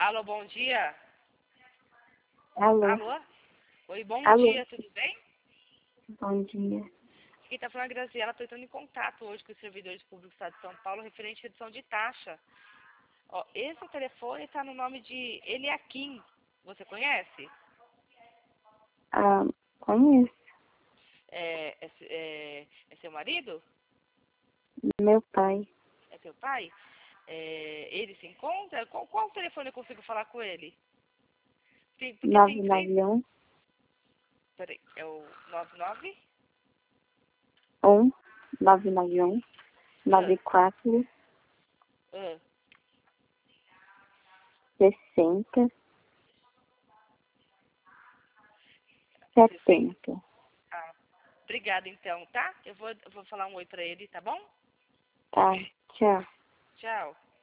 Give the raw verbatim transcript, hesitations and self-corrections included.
Alô, bom dia. Alô. Alô? Oi, bom Alô. dia, tudo bem? Bom dia. Quem está falando é a Graziela, estou entrando em contato hoje com os servidores públicos do Estado de São Paulo referente à redução de taxa. Ó, esse telefone está no nome de Eliakim. Você conhece? Ah, conheço. É, é, é, é seu marido? Meu pai. É seu pai? É, ele se encontra? Qual, qual telefone eu consigo falar com ele? Tem, porque nove tem três... nove um Peraí, é o nove nove? um nove nove um nove quatro Ah, sessenta setenta. ah, obrigada então, tá? Eu vou, eu vou falar um oi pra ele, tá bom? Tá, tchau. Tchau.